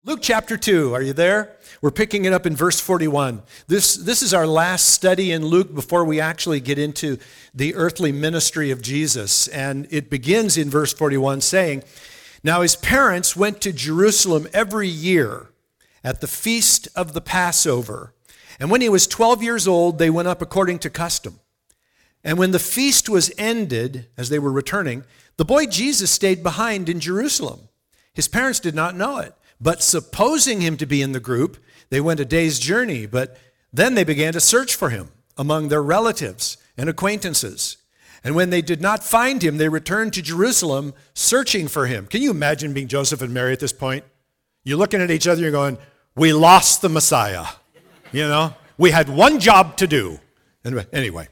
Luke chapter 2, are you there? We're picking it up in verse 41. This is our last study in Luke before we actually get into the earthly ministry of Jesus. And it begins in verse 41 saying, "Now his parents went to Jerusalem every year at the feast of the Passover. And when he was 12 years old, they went up according to custom. And when the feast was ended, as they were returning, the boy Jesus stayed behind in Jerusalem. His parents did not know it. But supposing him to be in the group, they went a day's journey. But then they began to search for him among their relatives and acquaintances. And when they did not find him, they returned to Jerusalem searching for him." Can you imagine being Joseph and Mary at this point? You're looking at each other, you're going, "We lost the Messiah." You know, we had one job to do. Anyway.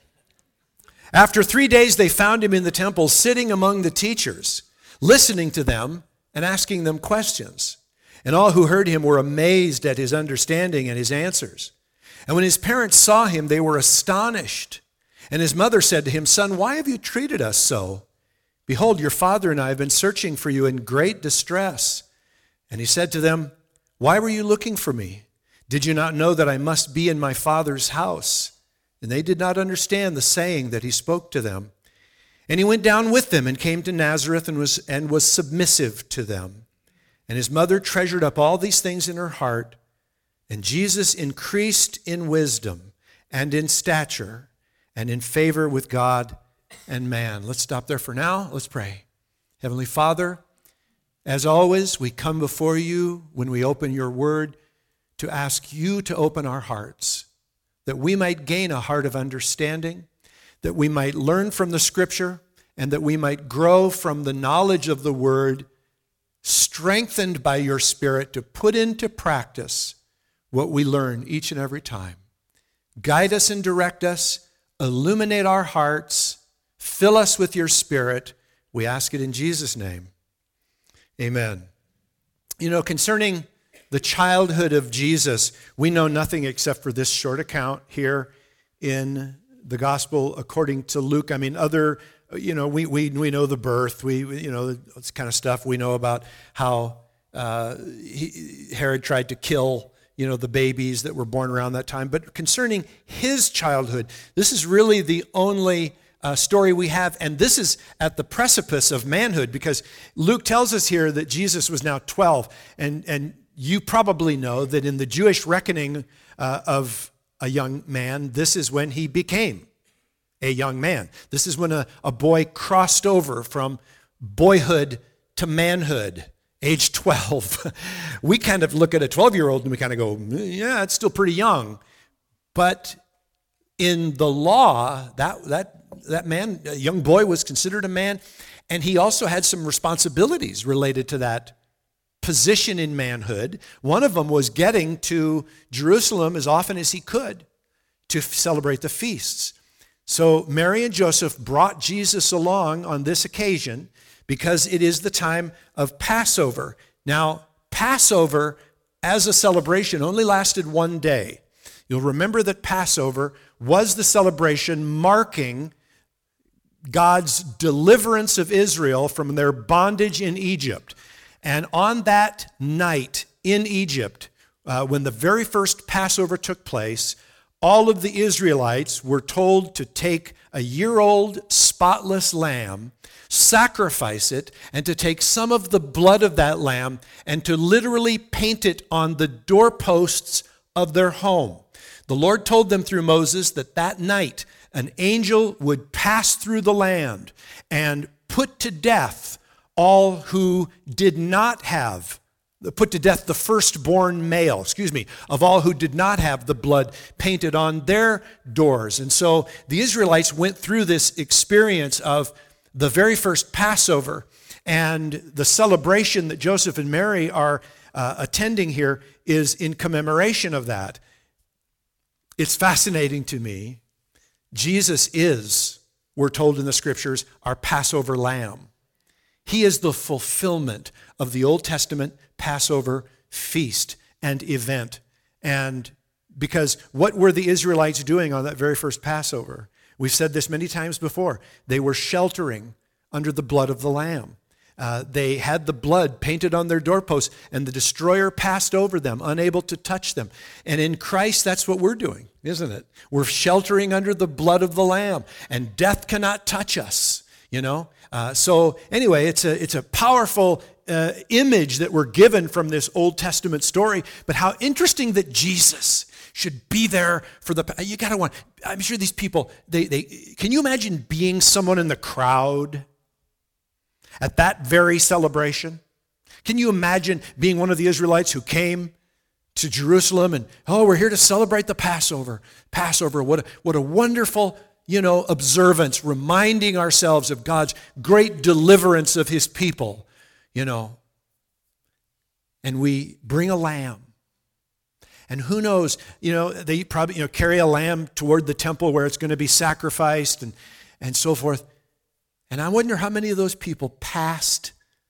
After 3 days, they found him in the temple, sitting among the teachers, listening to them and asking them questions. And all who heard him were amazed at his understanding and his answers. And when his parents saw him, they were astonished. And his mother said to him, "Son, why have you treated us so? Behold, your father and I have been searching for you in great distress." And he said to them, "Why were you looking for me? Did you not know that I must be in my father's house?" And they did not understand the saying that he spoke to them. And he went down with them and came to Nazareth and was submissive to them. And his mother treasured up all these things in her heart. And Jesus increased in wisdom and in stature and in favor with God and man. Let's stop there for now. Let's pray. Heavenly Father, as always, we come before you when we open your word to ask you to open our hearts, that we might gain a heart of understanding, that we might learn from the Scripture, and that we might grow from the knowledge of the word, strengthened by your Spirit to put into practice what we learn each and every time. Guide us and direct us, illuminate our hearts, fill us with your Spirit. We ask it in Jesus' name. Amen. You know, concerning the childhood of Jesus, we know nothing except for this short account here in the Gospel according to Luke. I mean, we know the birth, this kind of stuff. We know about how Herod tried to kill, the babies that were born around that time. But concerning his childhood, this is really the only story we have. And this is at the precipice of manhood, because Luke tells us here that Jesus was now 12. And you probably know that in the Jewish reckoning of a young man, this is when he became a young man. This is when a boy crossed over from boyhood to manhood, age 12. We kind of look at a 12-year-old and we kind of go, yeah, it's still pretty young. But in the law, that man, a young boy, was considered a man, and he also had some responsibilities related to that position in manhood. One of them was getting to Jerusalem as often as he could to celebrate the feasts. So Mary and Joseph brought Jesus along on this occasion because it is the time of Passover. Now, Passover as a celebration only lasted one day. You'll remember that Passover was the celebration marking God's deliverance of Israel from their bondage in Egypt. And on that night in Egypt, when the very first Passover took place, all of the Israelites were told to take a year-old spotless lamb, sacrifice it, and to take some of the blood of that lamb and to literally paint it on the doorposts of their home. The Lord told them through Moses that night an angel would pass through the land and put to death all who did not have, put to death the firstborn male, of all who did not have the blood painted on their doors. And so the Israelites went through this experience of the very first Passover, and the celebration that Joseph and Mary are attending here is in commemoration of that. It's fascinating to me. Jesus is, we're told in the Scriptures, our Passover lamb. He is the fulfillment of the Old Testament Passover feast and event. And because what were the Israelites doing on that very first Passover? We've said this many times before. They were sheltering under the blood of the Lamb. They had the blood painted on their doorposts, and the destroyer passed over them, unable to touch them. And in Christ, that's what we're doing, isn't it? We're sheltering under the blood of the Lamb, and death cannot touch us, you know? So anyway, it's a powerful image that we're given from this Old Testament story, but how interesting that Jesus should be there for you gotta want, I'm sure these people, can you imagine being someone in the crowd at that very celebration? Can you imagine being one of the Israelites who came to Jerusalem and, we're here to celebrate the Passover. Passover, what a wonderful, observance, reminding ourselves of God's great deliverance of his people, And we bring a lamb. And who knows, they probably, carry a lamb toward the temple where it's going to be sacrificed and so forth. And I wonder how many of those people passed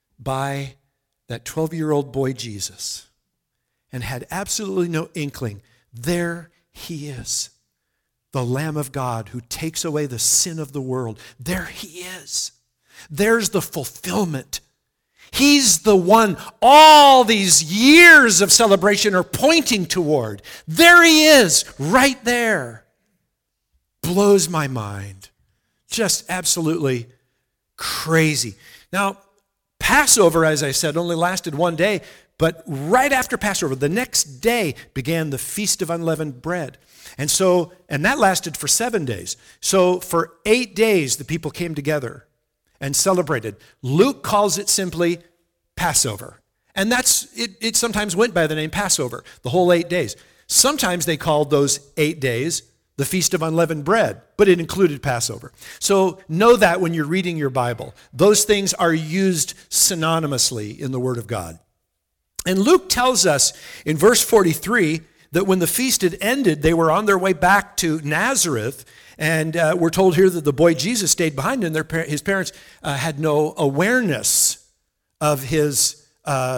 by that 12-year-old boy Jesus and had absolutely no inkling. There he is, the Lamb of God who takes away the sin of the world. There he is. There's the fulfillment. He's the one all these years of celebration are pointing toward. There he is, right there. Blows my mind. Just absolutely crazy. Now, Passover, as I said, only lasted one day, but right after Passover, the next day began the Feast of Unleavened Bread. And that lasted for 7 days. So for 8 days, the people came together and celebrated. Luke calls it simply Passover. And it sometimes went by the name Passover, the whole 8 days. Sometimes they called those 8 days the Feast of Unleavened Bread, but it included Passover. So know that when you're reading your Bible. Those things are used synonymously in the Word of God. And Luke tells us in verse 43 that when the feast had ended, they were on their way back to Nazareth. And we're told here that the boy Jesus stayed behind, and his parents had no awareness of his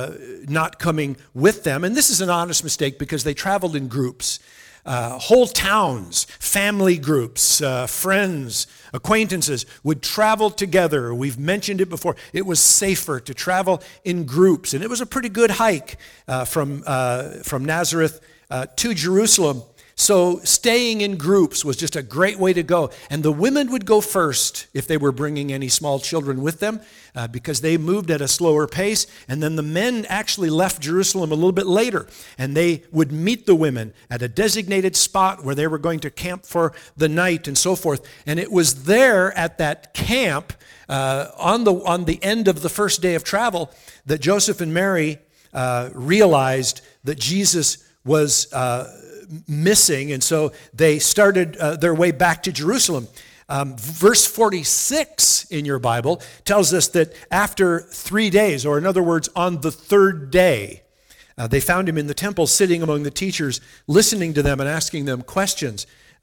not coming with them. And this is an honest mistake because they traveled in groups. Whole towns, family groups, friends, acquaintances would travel together. We've mentioned it before. It was safer to travel in groups, and it was a pretty good hike from Nazareth to Jerusalem. So staying in groups was just a great way to go. And the women would go first if they were bringing any small children with them because they moved at a slower pace. And then the men actually left Jerusalem a little bit later. And they would meet the women at a designated spot where they were going to camp for the night and so forth. And it was there at that camp on the end of the first day of travel that Joseph and Mary realized that Jesus was missing, and so they started their way back to Jerusalem. Verse 46 in your Bible tells us that after 3 days, or in other words, on the third day, they found him in the temple sitting among the teachers, listening to them and asking them questions.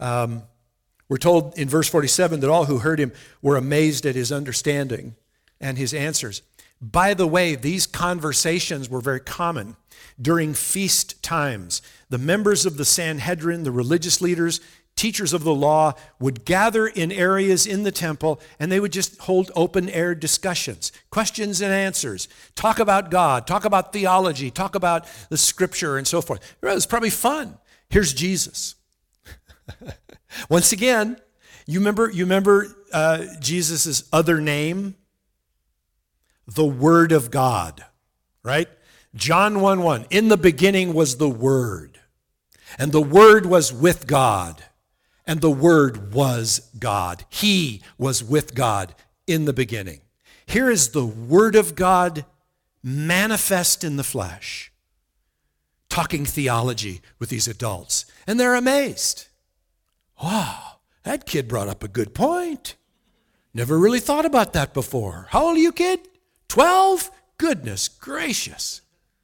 We're told in verse 47 that all who heard him were amazed at his understanding and his answers. By the way, these conversations were very common during feast times. The members of the Sanhedrin, the religious leaders, teachers of the law, would gather in areas in the temple, and they would just hold open-air discussions, questions and answers, talk about God, talk about theology, talk about the scripture, and so forth. It was probably fun. Here's Jesus. Once again, you remember Jesus' other name? The Word of God, right? John 1:1, in the beginning was the Word, and the Word was with God, and the Word was God. He was with God in the beginning. Here is the Word of God manifest in the flesh, talking theology with these adults, and they're amazed. Wow, that kid brought up a good point. Never really thought about that before. How old are you, kid? 12? Goodness gracious.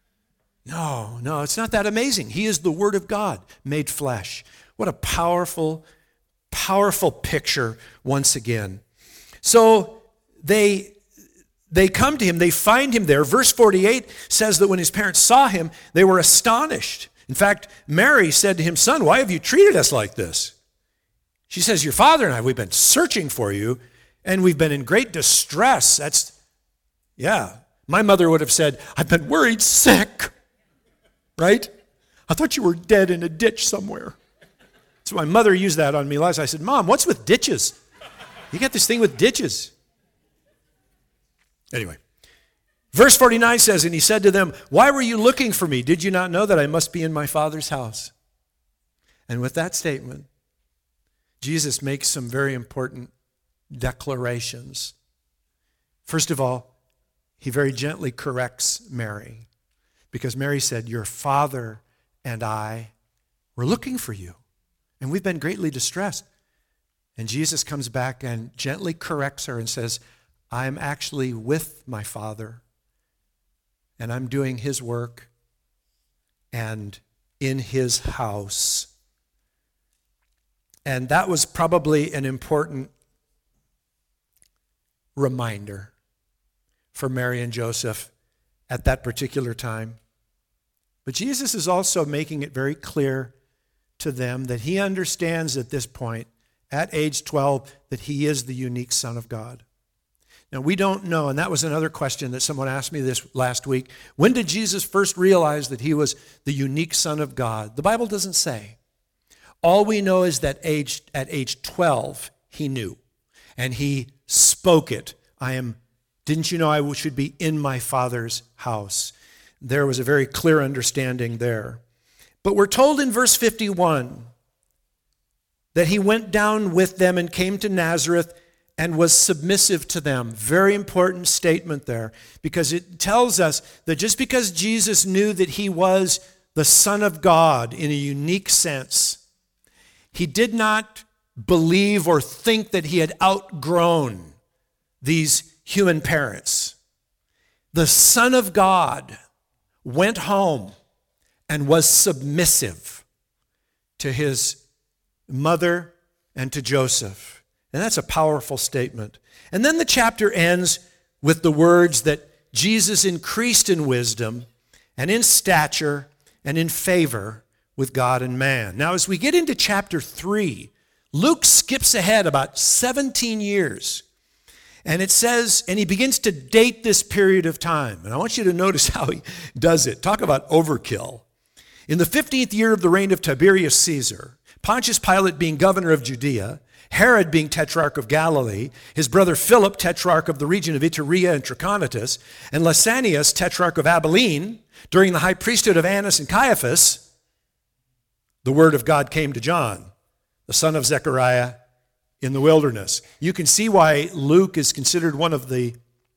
No, it's not that amazing. He is the Word of God made flesh. What a powerful, powerful picture once again. So they come to him, they find him there. Verse 48 says that when his parents saw him, they were astonished. In fact, Mary said to him, "Son, why have you treated us like this?" She says, "Your father and I, we've been searching for you, and we've been in great distress." That's Yeah. My mother would have said, I've been worried sick, right? I thought you were dead in a ditch somewhere. So my mother used that on me last. I said, Mom, what's with ditches? You got this thing with ditches. Anyway, verse 49 says, and he said to them, why were you looking for me? Did you not know that I must be in my Father's house? And with that statement, Jesus makes some very important declarations. First of all, he very gently corrects Mary, because Mary said, your father and I were looking for you, and we've been greatly distressed. And Jesus comes back and gently corrects her and says, I'm actually with my Father, and I'm doing his work and in his house. And that was probably an important reminder for Mary and Joseph at that particular time. But Jesus is also making it very clear to them that he understands at this point, at age 12, that he is the unique Son of God. Now, we don't know, and that was another question that someone asked me this last week. When did Jesus first realize that he was the unique Son of God? The Bible doesn't say. All we know is that at age 12, he knew, and he spoke it. Didn't you know I should be in my Father's house? There was a very clear understanding there. But we're told in verse 51 that he went down with them and came to Nazareth and was submissive to them. Very important statement there, because it tells us that just because Jesus knew that he was the Son of God in a unique sense, he did not believe or think that he had outgrown these human parents. The Son of God went home and was submissive to his mother and to Joseph. And that's a powerful statement. And then the chapter ends with the words that Jesus increased in wisdom and in stature and in favor with God and man. Now, as we get into chapter 3, Luke skips ahead about 17 years. And it says, and he begins to date this period of time. And I want you to notice how he does it. Talk about overkill. In the 15th year of the reign of Tiberius Caesar, Pontius Pilate being governor of Judea, Herod being tetrarch of Galilee, his brother Philip, tetrarch of the region of Iturea and Trachonitis, and Lysanias, tetrarch of Abilene, during the high priesthood of Annas and Caiaphas, the word of God came to John, the son of Zechariah, in the wilderness. You can see why Luke is considered one of the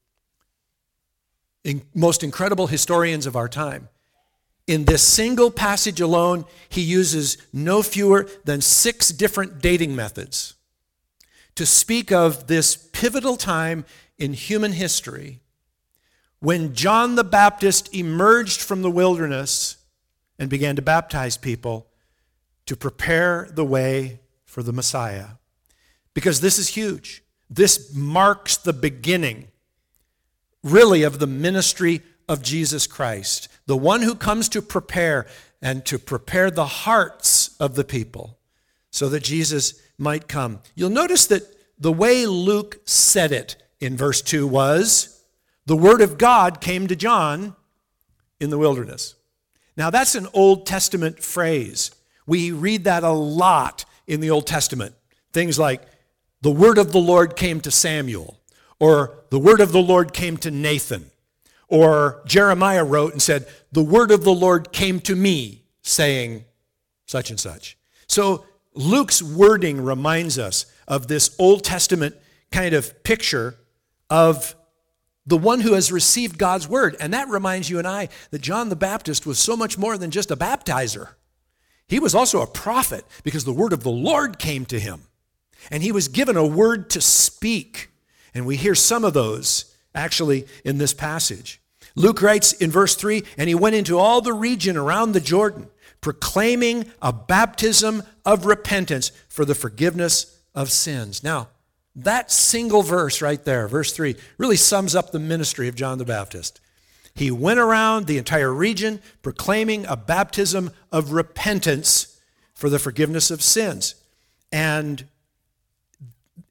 most incredible historians of our time. In this single passage alone, he uses no fewer than 6 different dating methods to speak of this pivotal time in human history when John the Baptist emerged from the wilderness and began to baptize people to prepare the way for the Messiah. Because this is huge. This marks the beginning, really, of the ministry of Jesus Christ, the one who comes to prepare and to prepare the hearts of the people so that Jesus might come. You'll notice that the way Luke said it in verse 2 was, the word of God came to John in the wilderness. Now that's an Old Testament phrase. We read that a lot in the Old Testament. Things like, the word of the Lord came to Samuel, or the word of the Lord came to Nathan, or Jeremiah wrote and said, the word of the Lord came to me, saying such and such. So Luke's wording reminds us of this Old Testament kind of picture of the one who has received God's word. And that reminds you and I that John the Baptist was so much more than just a baptizer. He was also a prophet, because the word of the Lord came to him. And he was given a word to speak. And we hear some of those actually in this passage. Luke writes in verse 3, and he went into all the region around the Jordan, proclaiming a baptism of repentance for the forgiveness of sins. Now, that single verse right there, verse 3, really sums up the ministry of John the Baptist. He went around the entire region proclaiming a baptism of repentance for the forgiveness of sins. And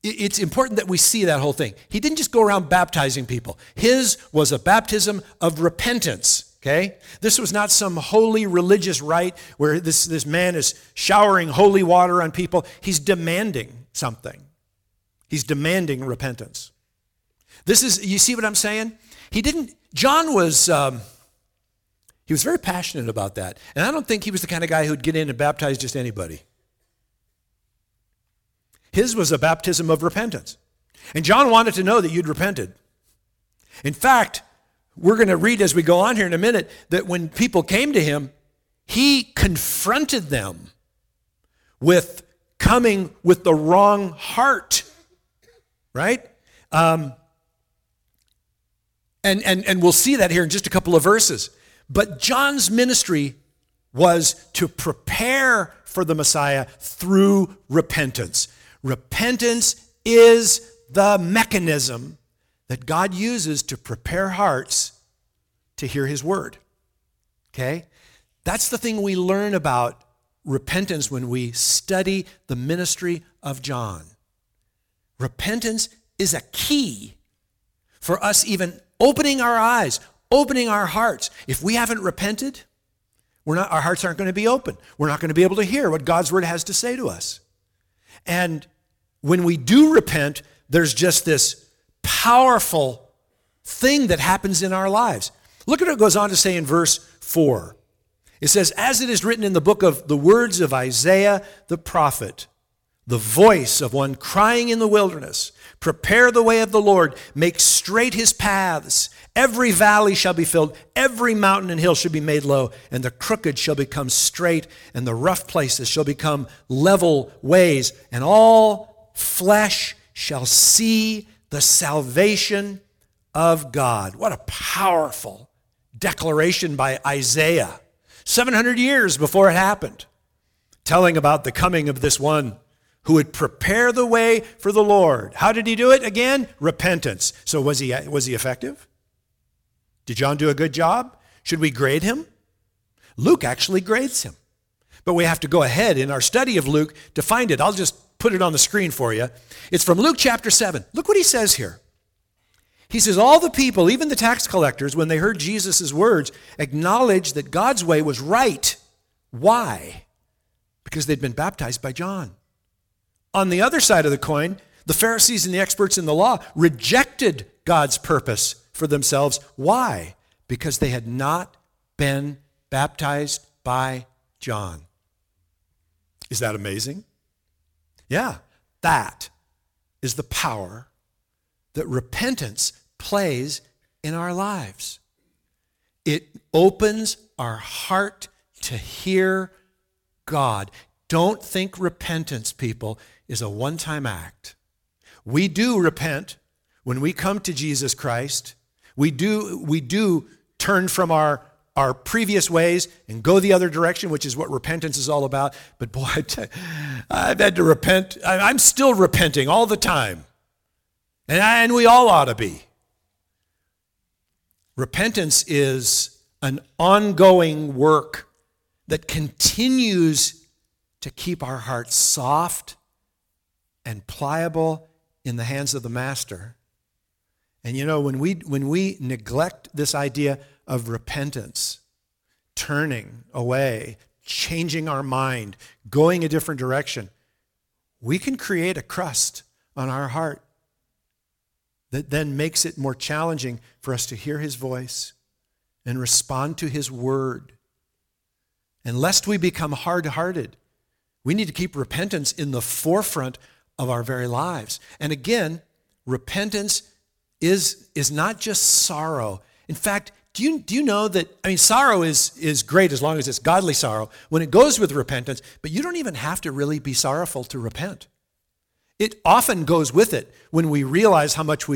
it's important that we see that whole thing. He didn't just go around baptizing people. His was a baptism of repentance, okay? This was not some holy religious rite where this man is showering holy water on people. He's demanding something. He's demanding repentance. You see what I'm saying? John was, he was very passionate about that. And I don't think he was the kind of guy who'd get in and baptize just anybody. His was a baptism of repentance. And John wanted to know that you'd repented. In fact, we're going to read as we go on here in a minute that when people came to him, he confronted them with coming with the wrong heart, right? And we'll see that here in just a couple of verses. But John's ministry was to prepare for the Messiah through repentance. Repentance is the mechanism that God uses to prepare hearts to hear his word. Okay? That's the thing we learn about repentance when we study the ministry of John. Repentance is a key for us even opening our eyes, opening our hearts. If we haven't repented, our hearts aren't going to be open. We're not going to be able to hear what God's word has to say to us. And when we do repent, there's just this powerful thing that happens in our lives. Look at what it goes on to say in verse 4. It says, as it is written in the book of the words of Isaiah the prophet, the voice of one crying in the wilderness, prepare the way of the Lord, make straight his paths. Every valley shall be filled, every mountain and hill shall be made low, and the crooked shall become straight, and the rough places shall become level ways, and all flesh shall see the salvation of God. What a powerful declaration by Isaiah, 700 years before it happened, telling about the coming of this one who would prepare the way for the Lord. How did he do it? Again, repentance. So was he effective? Did John do a good job? Should we grade him? Luke actually grades him. But we have to go ahead in our study of Luke to find it. I'll just put it on the screen for you. It's from Luke chapter 7. Look what he says here. He says, all the people, even the tax collectors, when they heard Jesus' words, acknowledged that God's way was right. Why? Because they'd been baptized by John. On the other side of the coin, the Pharisees and the experts in the law rejected God's purpose for themselves. Why? Because they had not been baptized by John. Is that amazing? Yeah, that is the power that repentance plays in our lives. It opens our heart to hear God. Don't think repentance, people, is a one-time act. We do repent when we come to Jesus Christ. We do turn from our previous ways and go the other direction, which is what repentance is all about. But boy, I've had to repent. I'm still repenting all the time. And we all ought to be. Repentance is an ongoing work that continues to keep our hearts soft and pliable in the hands of the Master. And you know, when we neglect this idea of repentance, turning away, changing our mind, going a different direction, we can create a crust on our heart that then makes it more challenging for us to hear his voice and respond to his word. And lest we become hard-hearted, we need to keep repentance in the forefront of our very lives. And again, repentance is not just sorrow. In fact, do you know that, sorrow is great as long as it's godly sorrow when it goes with repentance, but you don't even have to really be sorrowful to repent. It often goes with it when we realize how much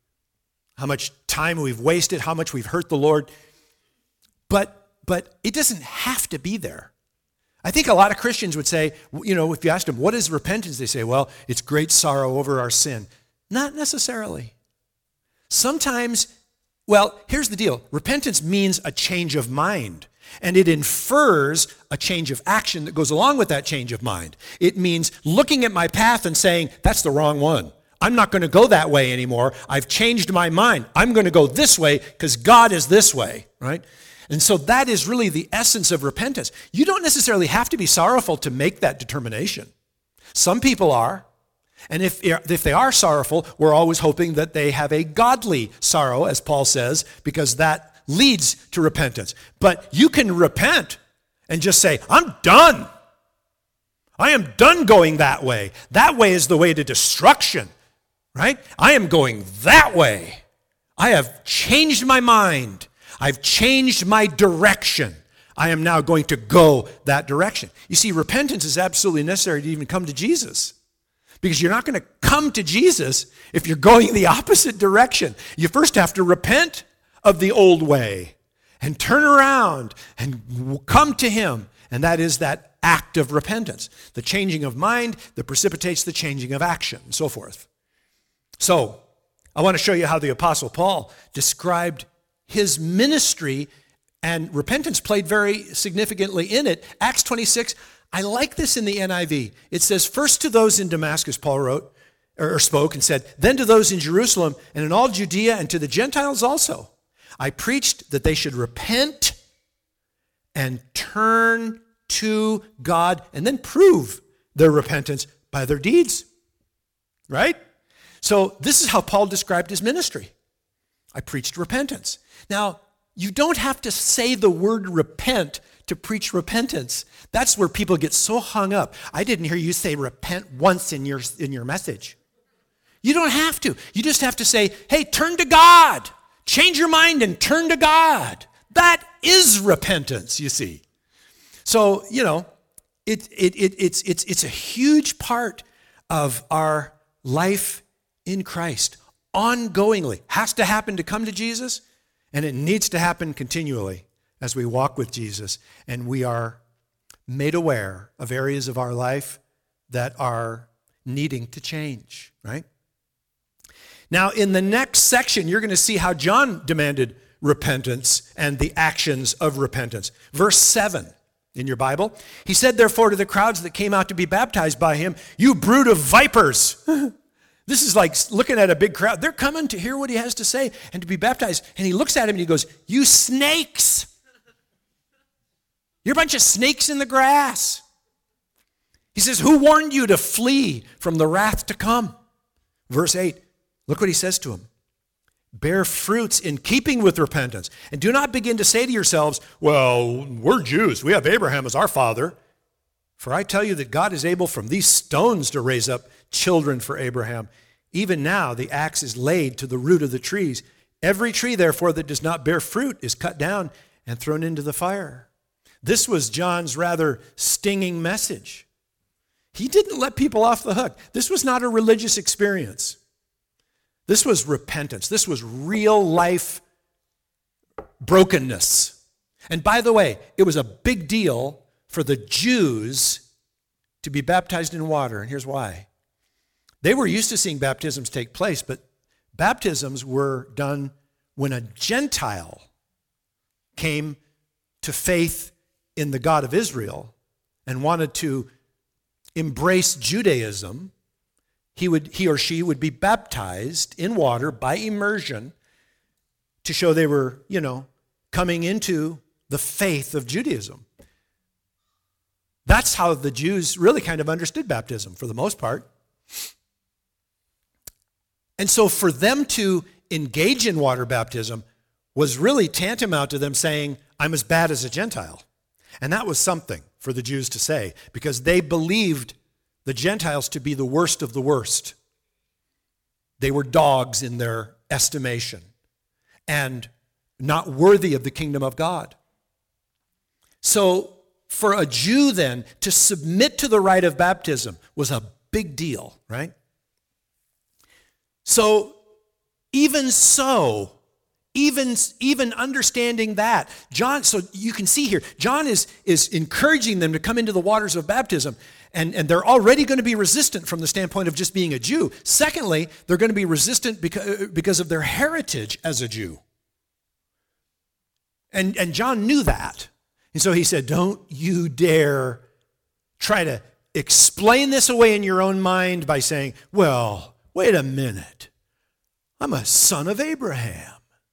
time we've wasted, how much we've hurt the Lord. But it doesn't have to be there. I think a lot of Christians would say, if you asked them, what is repentance? They say, well, it's great sorrow over our sin. Not necessarily. Sometimes, here's the deal. Repentance means a change of mind. And it infers a change of action that goes along with that change of mind. It means looking at my path and saying, that's the wrong one. I'm not going to go that way anymore. I've changed my mind. I'm going to go this way because God is this way, right? And so that is really the essence of repentance. You don't necessarily have to be sorrowful to make that determination. Some people are. And if they are sorrowful, we're always hoping that they have a godly sorrow, as Paul says, because that leads to repentance. But you can repent and just say, I'm done. I am done going that way. That way is the way to destruction, right? I am going that way. I have changed my mind. I've changed my direction. I am now going to go that direction. You see, repentance is absolutely necessary to even come to Jesus. Because you're not going to come to Jesus if you're going the opposite direction. You first have to repent of the old way and turn around and come to him. And that is that act of repentance, the changing of mind that precipitates the changing of action, and so forth. So, I want to show you how the Apostle Paul described his ministry, and repentance played very significantly in it. Acts 26, I like this in the NIV. It says, first to those in Damascus, Paul wrote, or spoke and said, then to those in Jerusalem and in all Judea and to the Gentiles also. I preached that they should repent and turn to God and then prove their repentance by their deeds. Right? So this is how Paul described his ministry. I preached repentance. Now, you don't have to say the word repent to preach repentance. That's where people get so hung up. I didn't hear you say repent once in your message. You don't have to. You just have to say, hey, turn to God. Change your mind and turn to God. That is repentance, you see. So, you know, it's a huge part of our life in Christ. Ongoingly. Has to happen to come to Jesus, and it needs to happen continually as we walk with Jesus and we are made aware of areas of our life that are needing to change, right? Now, in the next section, you're going to see how John demanded repentance and the actions of repentance. Verse 7 in your Bible, he said, therefore, to the crowds that came out to be baptized by him, you brood of vipers. This is like looking at a big crowd. They're coming to hear what he has to say and to be baptized. And he looks at him and he goes, you snakes. You're a bunch of snakes in the grass. He says, who warned you to flee from the wrath to come? Verse 8, look what he says to him. Bear fruits in keeping with repentance. And do not begin to say to yourselves, well, we're Jews. We have Abraham as our father. For I tell you that God is able from these stones to raise up children for Abraham. Even now the axe is laid to the root of the trees. Every tree, therefore, that does not bear fruit is cut down and thrown into the fire. This was John's rather stinging message. He didn't let people off the hook. This was not a religious experience. This was repentance. This was real life brokenness. And by the way, it was a big deal for the Jews to be baptized in water, and here's why. They were used to seeing baptisms take place, but baptisms were done when a Gentile came to faith in the God of Israel and wanted to embrace Judaism. He or she would be baptized in water by immersion to show they were, coming into the faith of Judaism. That's how the Jews really kind of understood baptism for the most part. And so for them to engage in water baptism was really tantamount to them saying, I'm as bad as a Gentile. And that was something for the Jews to say because they believed the Gentiles to be the worst of the worst. They were dogs in their estimation and not worthy of the kingdom of God. So for a Jew then to submit to the rite of baptism was a big deal, right? So even understanding that, John, so you can see here, John is encouraging them to come into the waters of baptism, and they're already going to be resistant from the standpoint of just being a Jew. Secondly, they're going to be resistant because of their heritage as a Jew. And John knew that. And so he said, don't you dare try to explain this away in your own mind by saying, well, wait a minute. I'm a son of Abraham.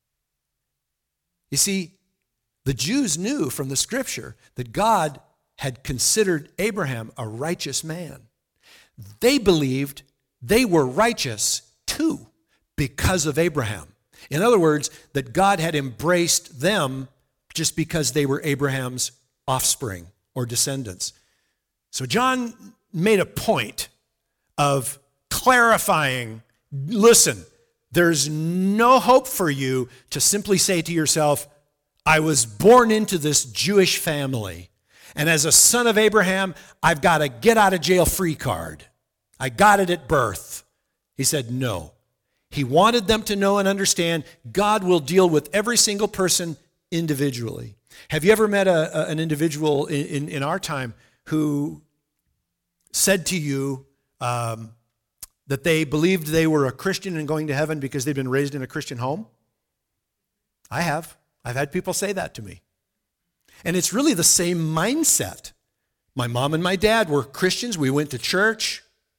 You see, the Jews knew from the scripture that God had considered Abraham a righteous man. They believed they were righteous too because of Abraham. In other words, that God had embraced them just because they were Abraham's offspring or descendants. So John made a point of clarifying, listen, there's no hope for you to simply say to yourself, I was born into this Jewish family, and as a son of Abraham, I've got a get out of jail free card. I got it at birth. He said no. He wanted them to know and understand God will deal with every single person individually. Have you ever met an individual in our time who said to you that they believed they were a Christian and going to heaven because they'd been raised in a Christian home? I have. I've had people say that to me. And it's really the same mindset. My mom and my dad were Christians. We went to church,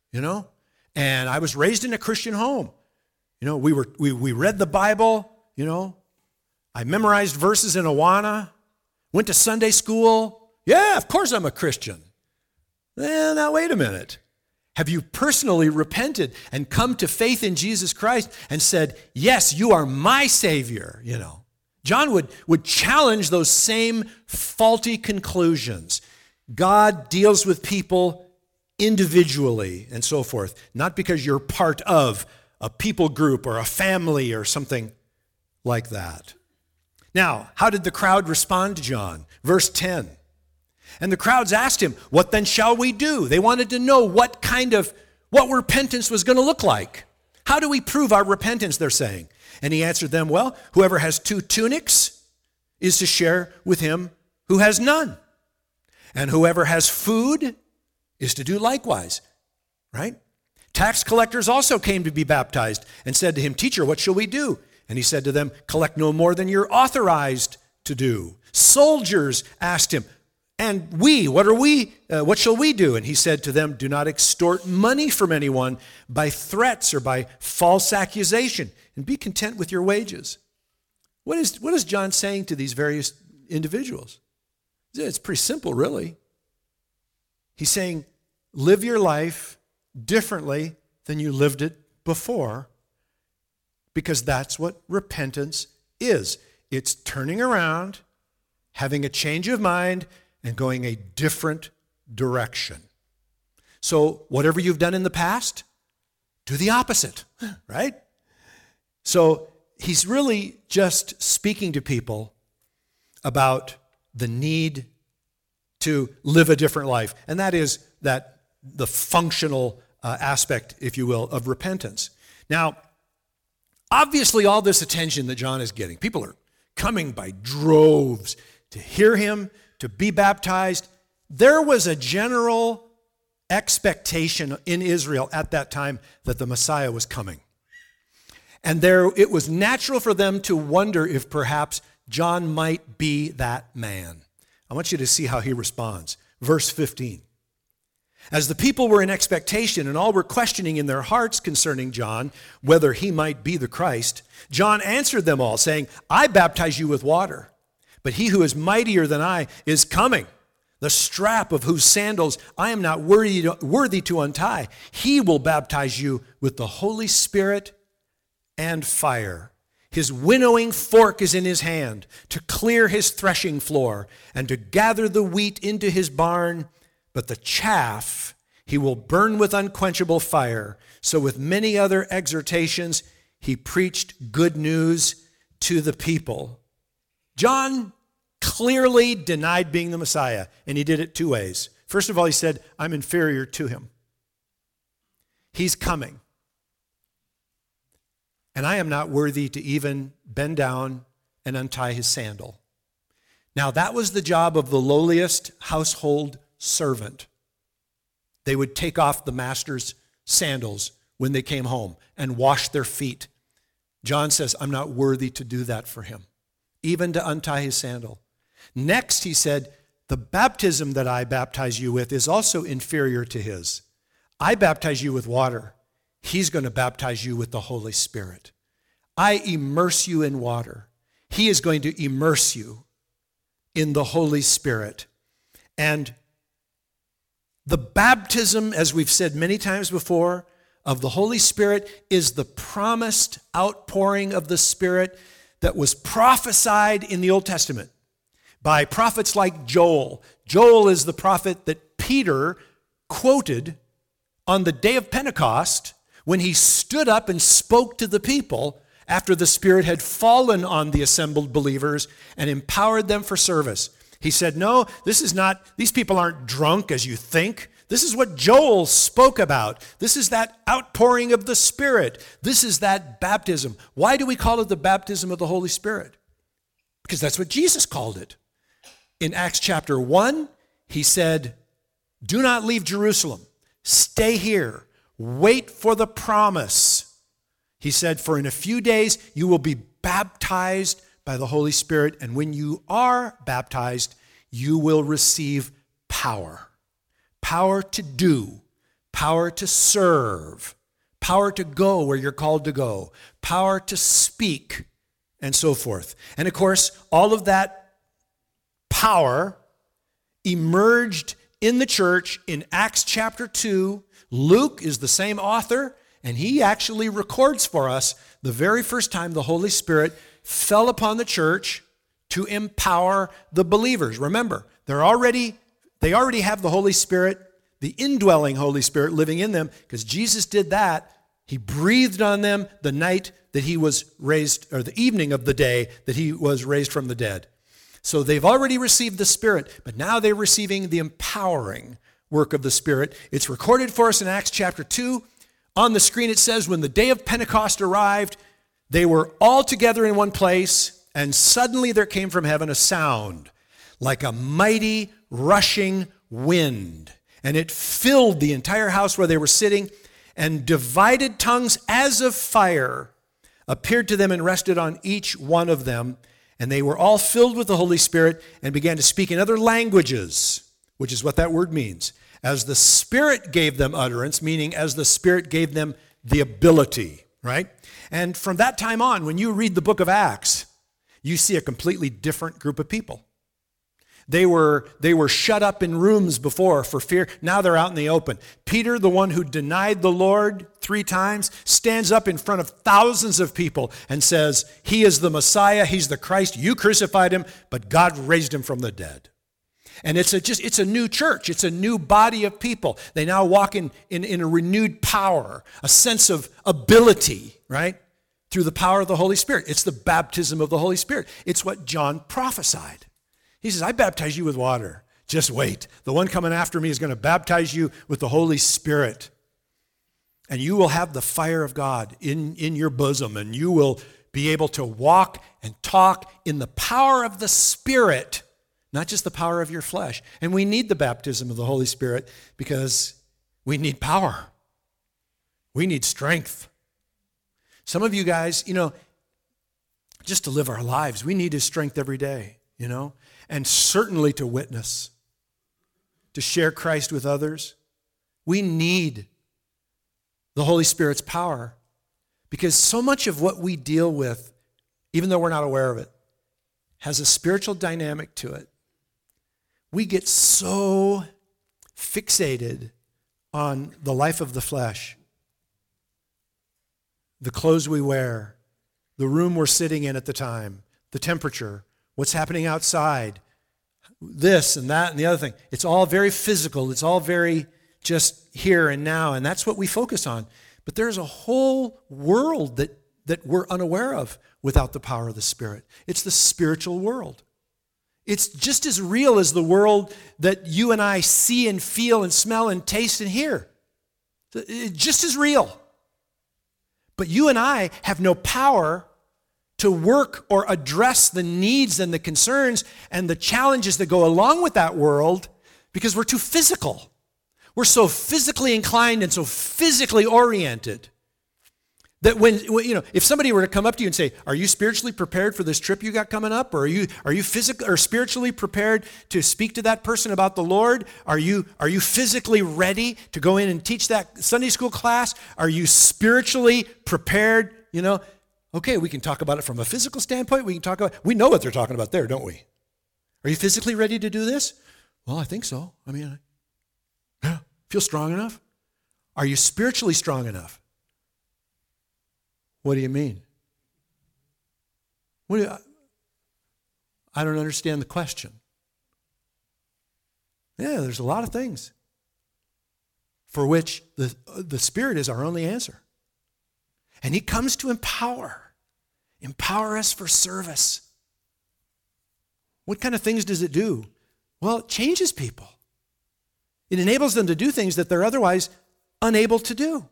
and I was raised in a Christian home. We read the Bible, I memorized verses in Awana, went to Sunday school. Yeah, of course I'm a Christian. Well, now wait a minute. Have you personally repented and come to faith in Jesus Christ and said, yes, you are my Savior, John would challenge those same faulty conclusions. God deals with people individually and so forth, not because you're part of a people group or a family or something like that. Now, how did the crowd respond to John? Verse 10. And the crowds asked him, what then shall we do? They wanted to know what repentance was going to look like. How do we prove our repentance, they're saying. And he answered them, well, whoever has 2 tunics is to share with him who has none. And whoever has food is to do likewise, right? Tax collectors also came to be baptized and said to him, teacher, what shall we do? And he said to them, collect no more than you're authorized to do. Soldiers asked him, and what shall we do? And he said to them, do not extort money from anyone by threats or by false accusation, and be content with your wages. What is John saying to these various individuals? It's pretty simple, really. He's saying, live your life differently than you lived it before, because that's what repentance is. It's turning around, having a change of mind, and going a different direction. So whatever you've done in the past, do the opposite, right? So he's really just speaking to people about the need to live a different life, and that is that the functional aspect, if you will, of repentance. Now, obviously all this attention that John is getting, people are coming by droves to hear him, to be baptized. There was a general expectation in Israel at that time that the Messiah was coming. And it was natural for them to wonder if perhaps John might be that man. I want you to see how he responds. Verse 15. As the people were in expectation and all were questioning in their hearts concerning John, whether he might be the Christ, John answered them all, saying, I baptize you with water, but he who is mightier than I is coming, the strap of whose sandals I am not worthy to untie. He will baptize you with the Holy Spirit and fire. His winnowing fork is in his hand to clear his threshing floor and to gather the wheat into his barn, but the chaff he will burn with unquenchable fire. So with many other exhortations, he preached good news to the people. John clearly denied being the Messiah, and he did it 2 ways. First of all, he said, I'm inferior to him. He's coming. And I am not worthy to even bend down and untie his sandal. Now, that was the job of the lowliest household servant. They would take off the master's sandals when they came home and wash their feet. John says, I'm not worthy to do that for him, even to untie his sandal. Next, he said, the baptism that I baptize you with is also inferior to his. I baptize you with water. He's going to baptize you with the Holy Spirit. I immerse you in water. He is going to immerse you in the Holy Spirit. And the baptism, as we've said many times before, of the Holy Spirit is the promised outpouring of the Spirit that was prophesied in the Old Testament by prophets like Joel. Joel is the prophet that Peter quoted on the day of Pentecost when he stood up and spoke to the people after the Spirit had fallen on the assembled believers and empowered them for service. He said, no, these people aren't drunk as you think. This is what Joel spoke about. This is that outpouring of the Spirit. This is that baptism. Why do we call it the baptism of the Holy Spirit? Because that's what Jesus called it. In Acts chapter 1, he said, do not leave Jerusalem. Stay here. Wait for the promise. He said, for in a few days you will be baptized by the Holy Spirit, and when you are baptized, you will receive power. Power to do, power to serve, power to go where you're called to go, power to speak, and so forth. And of course, all of that power emerged in the church in Acts chapter 2. Luke is the same author, and he actually records for us the very first time the Holy Spirit fell upon the church to empower the believers. Remember, they already have the Holy Spirit, the indwelling Holy Spirit living in them, because Jesus did that. He breathed on them the night that he was raised, or the evening of the day that he was raised from the dead. So they've already received the Spirit, but now they're receiving the empowering work of the Spirit. It's recorded for us in Acts chapter 2. On the screen it says, when the day of Pentecost arrived, they were all together in one place, and suddenly there came from heaven a sound like a mighty rushing wind, and it filled the entire house where they were sitting, and divided tongues as of fire appeared to them and rested on each one of them. And they were all filled with the Holy Spirit and began to speak in other languages, which is what that word means, as the Spirit gave them utterance, meaning as the Spirit gave them the ability, right? And from that time on, when you read the book of Acts, you see a completely different group of people. They were shut up in rooms before for fear. Now they're out in the open. Peter, the one who denied the Lord 3 times, stands up in front of thousands of people and says, he is the Messiah, he's the Christ, you crucified him, but God raised him from the dead. And it's a new church. It's a new body of people. They now walk in a renewed power, a sense of ability, right? Through the power of the Holy Spirit. It's the baptism of the Holy Spirit. It's what John prophesied. He says, I baptize you with water. Just wait. The one coming after me is going to baptize you with the Holy Spirit. And you will have the fire of God in your bosom, and you will be able to walk and talk in the power of the Spirit, not just the power of your flesh. And we need the baptism of the Holy Spirit because we need power. We need strength. Some of you guys, just to live our lives, we need His strength every day, and certainly to witness, to share Christ with others. We need the Holy Spirit's power because so much of what we deal with, even though we're not aware of it, has a spiritual dynamic to it. We get so fixated on the life of the flesh, the clothes we wear, the room we're sitting in at the time, the temperature, what's happening outside, this and that and the other thing. It's all very physical. It's all very just here and now, and that's what we focus on. But there's a whole world that we're unaware of without the power of the Spirit. It's the spiritual world. It's just as real as the world that you and I see and feel and smell and taste and hear. It's just as real. But you and I have no power to work or address the needs and the concerns and the challenges that go along with that world because we're too physical. We're so physically inclined and so physically oriented. That if somebody were to come up to you and say, are you spiritually prepared for this trip you got coming up? Or are you physically or spiritually prepared to speak to that person about the Lord? Are you physically ready to go in and teach that Sunday school class? Are you spiritually prepared? Okay, we can talk about it from a physical standpoint. We know what they're talking about there, don't we? Are you physically ready to do this? Well, I think so. Feel strong enough? Are you spiritually strong enough? What do you mean? I don't understand the question. Yeah, there's a lot of things for which the Spirit is our only answer. And He comes to empower us for service. What kind of things does it do? Well, it changes people. It enables them to do things that they're otherwise unable to do.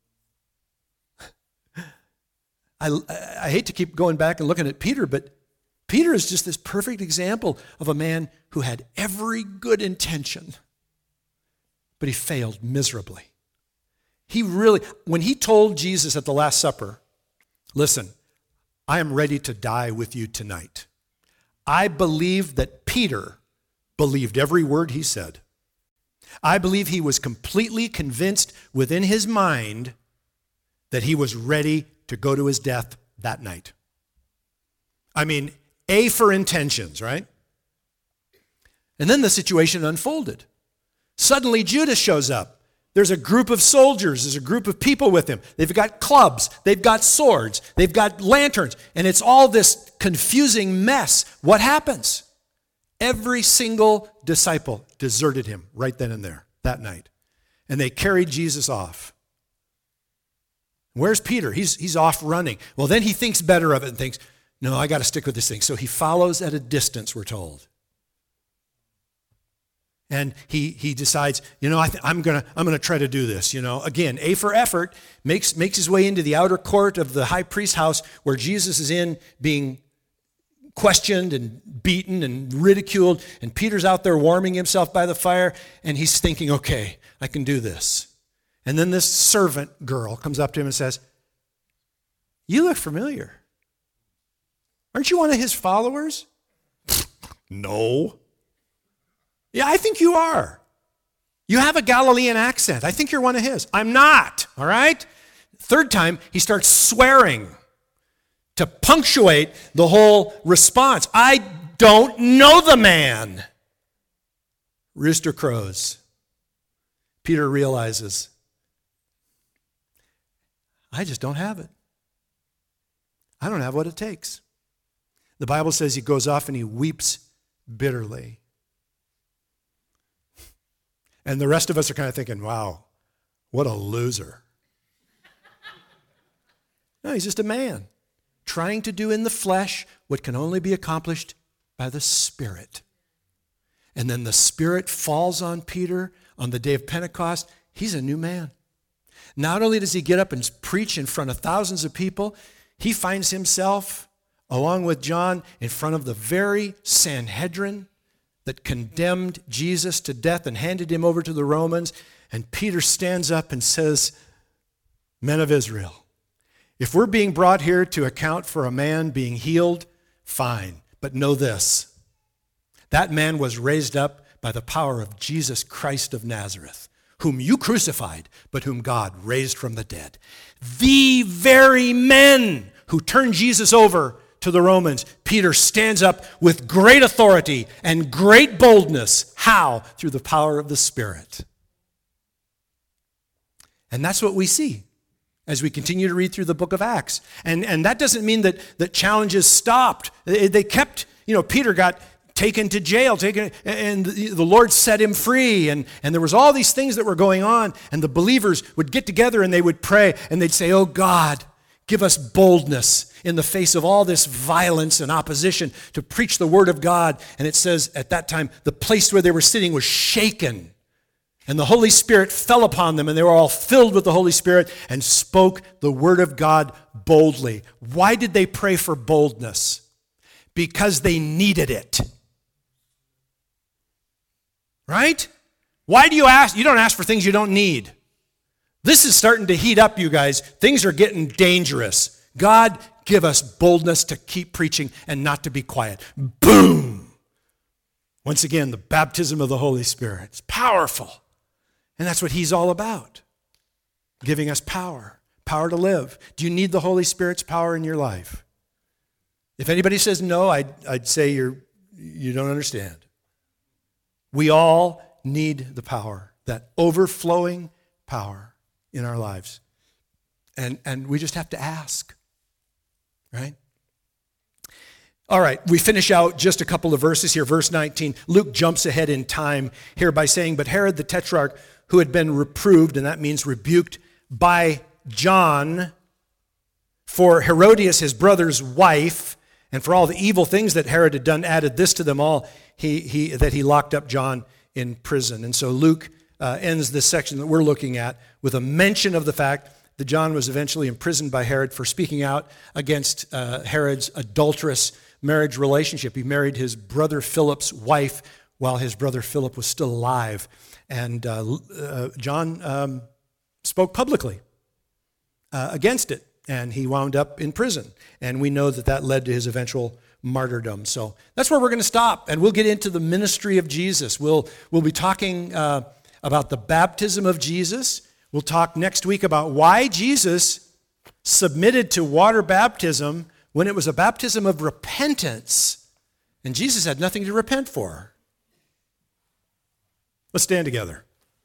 I hate to keep going back and looking at Peter, but Peter is just this perfect example of a man who had every good intention, but he failed miserably. When he told Jesus at the Last Supper, listen, I am ready to die with you tonight. I believe that Peter believed every word he said. I believe he was completely convinced within his mind that he was ready to go to his death that night. A for intentions, right? And then the situation unfolded. Suddenly Judas shows up. There's a group of soldiers. There's a group of people with him. They've got clubs. They've got swords. They've got lanterns. And it's all this confusing mess. What happens? Every single disciple deserted him right then and there that night. And they carried Jesus off. Where's Peter? He's off running. Well, then he thinks better of it and thinks, no, I got to stick with this thing. So he follows at a distance, we're told. And he decides, I'm gonna try to do this. Again, A for effort, makes his way into the outer court of the high priest's house where Jesus is in being questioned and beaten and ridiculed. And Peter's out there warming himself by the fire, and he's thinking, okay, I can do this. And then this servant girl comes up to him and says, you look familiar. Aren't you one of his followers? No. Yeah, I think you are. You have a Galilean accent. I think you're one of his. I'm not, all right? Third time, he starts swearing to punctuate the whole response. I don't know the man. Rooster crows. Peter realizes, I just don't have it. I don't have what it takes. The Bible says he goes off and he weeps bitterly. And the rest of us are kind of thinking, wow, what a loser. No, he's just a man trying to do in the flesh what can only be accomplished by the Spirit. And then the Spirit falls on Peter on the day of Pentecost. He's a new man. Not only does he get up and preach in front of thousands of people, he finds himself, along with John, in front of the very Sanhedrin that condemned Jesus to death and handed him over to the Romans. And Peter stands up and says, men of Israel, if we're being brought here to account for a man being healed, fine. But know this, that man was raised up by the power of Jesus Christ of Nazareth, whom you crucified, but whom God raised from the dead. The very men who turned Jesus over to the Romans, Peter stands up with great authority and great boldness. How? Through the power of the Spirit. And that's what we see as we continue to read through the book of Acts. And that doesn't mean that challenges stopped. They kept, Peter got taken to jail, and the Lord set him free, and there was all these things that were going on, and the believers would get together and they would pray, and they'd say, oh God, give us boldness in the face of all this violence and opposition to preach the word of God. And it says at that time, the place where they were sitting was shaken, and the Holy Spirit fell upon them, and they were all filled with the Holy Spirit and spoke the word of God boldly. Why did they pray for boldness? Because they needed it. Right? Why do you ask? You don't ask for things you don't need. This is starting to heat up, you guys. Things are getting dangerous. God, give us boldness to keep preaching and not to be quiet. Boom! Once again, the baptism of the Holy Spirit. It's powerful. And that's what he's all about. Giving us power. Power to live. Do you need the Holy Spirit's power in your life? If anybody says no, I'd say you don't understand. We all need the power, that overflowing power in our lives. And we just have to ask, right? All right, we finish out just a couple of verses here. Verse 19, Luke jumps ahead in time here by saying, but Herod the Tetrarch, who had been reproved, and that means rebuked, by John for Herodias, his brother's wife, and for all the evil things that Herod had done, added this to them all, that he locked up John in prison. And so Luke ends this section that we're looking at with a mention of the fact that John was eventually imprisoned by Herod for speaking out against Herod's adulterous marriage relationship. He married his brother Philip's wife while his brother Philip was still alive. And John spoke publicly against it, and he wound up in prison. And we know that led to his eventual martyrdom. So that's where we're going to stop, and we'll get into the ministry of Jesus. We'll be talking about the baptism of Jesus. We'll talk next week about why Jesus submitted to water baptism when it was a baptism of repentance, and Jesus had nothing to repent for. Let's stand together.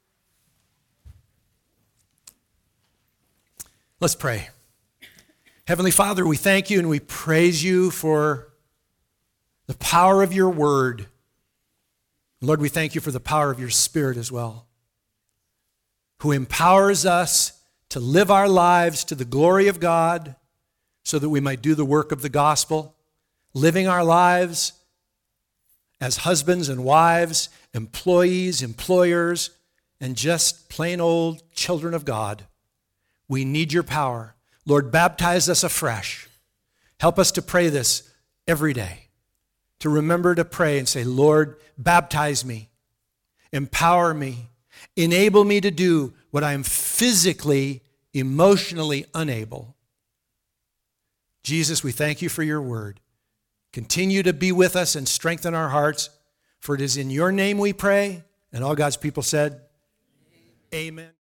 Let's pray. Heavenly Father, we thank you and we praise you for the power of your word. Lord, we thank you for the power of your Spirit as well, who empowers us to live our lives to the glory of God so that we might do the work of the gospel, living our lives as husbands and wives, employees, employers, and just plain old children of God. We need your power. Lord, baptize us afresh. Help us to pray this every day, to remember to pray and say, Lord, baptize me, empower me, enable me to do what I am physically, emotionally unable. Jesus, we thank you for your word. Continue to be with us and strengthen our hearts, for it is in your name we pray. And all God's people said, amen.